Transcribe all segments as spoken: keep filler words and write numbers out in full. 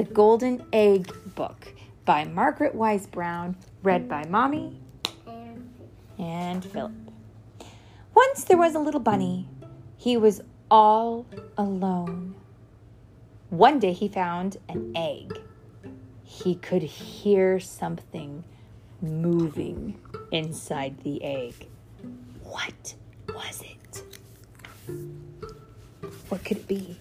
Golden Egg book by Margaret Wise Brown, read by Mommy and Philip. Once there was a little bunny. He was all alone. One day he found an egg. He could hear something moving inside the egg. What was it? What could it be?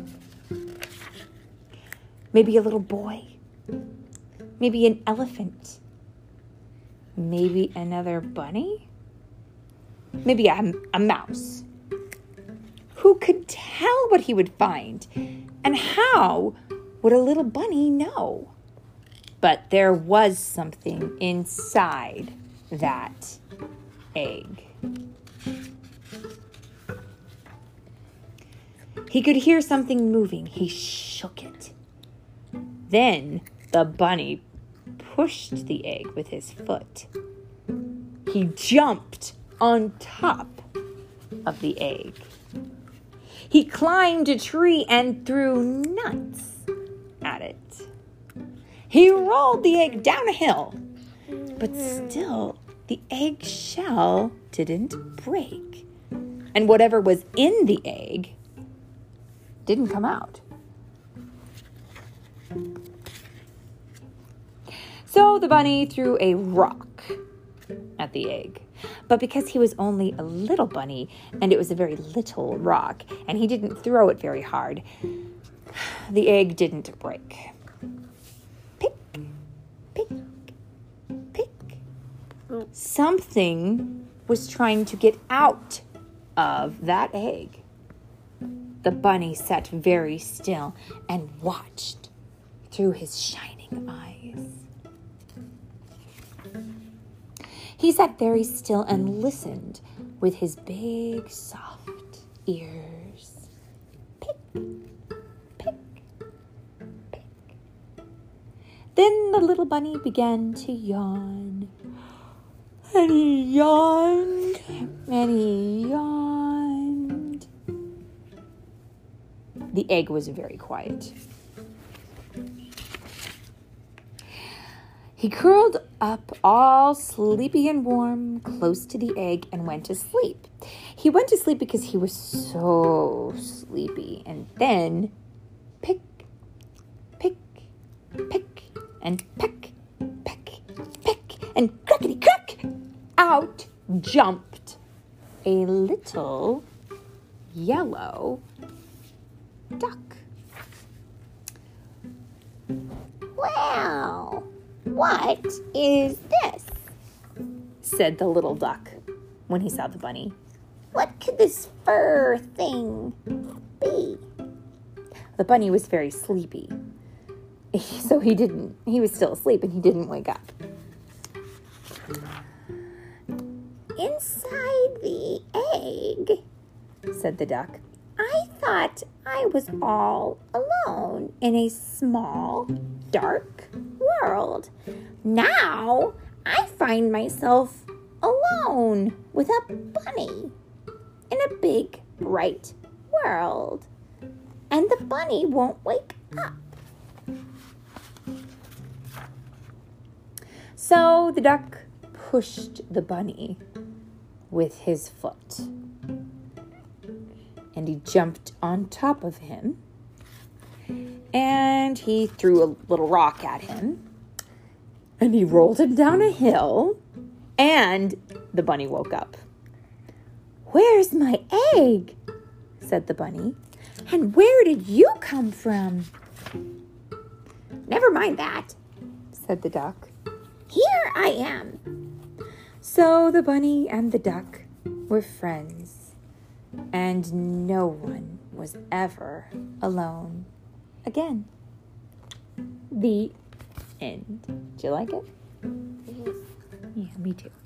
Maybe a little boy. Maybe an elephant. Maybe another bunny? Maybe a, a mouse. Who could tell what he would find? And how would a little bunny know? But there was something inside that egg. He could hear something moving. He shook it. Then the bunny pushed the egg with his foot. He jumped on top of the egg. He climbed a tree and threw nuts at it. He rolled the egg down a hill, but still the egg shell didn't break. And whatever was in the egg didn't come out. So the bunny threw a rock at the egg. But because he was only a little bunny, and it was a very little rock, and he didn't throw it very hard, the egg didn't break. Pick, pick, pick. Something was trying to get out of that egg. The bunny sat very still and watched through his shining eyes. He sat very still and listened with his big, soft ears. Pick, pick, pick. Then the little bunny began to yawn. And he yawned, and he yawned. The egg was very quiet. He curled up all sleepy and warm close to the egg and went to sleep. He went to sleep because he was so sleepy. And then pick, pick, pick, and peck, peck, peck, and crackety crack, out jumped a little yellow duck. Well, what is this? Said the little duck when he saw the bunny. What could this fur thing be? The bunny was very sleepy, so he didn't, he was still asleep and he didn't wake up. Inside the egg, said the duck, I thought I was all alone in a small, dark world. Now I find myself alone with a bunny in a big, bright world. And the bunny won't wake up. So the duck pushed the bunny with his foot. And he jumped on top of him. And he threw a little rock at him. And he rolled him down a hill. And the bunny woke up. Where's my egg? Said the bunny. And where did you come from? Never mind that, said the duck. Here I am. So the bunny and the duck were friends. And no one was ever alone again. The end. Did you like it? Mm-hmm. Yeah, me too.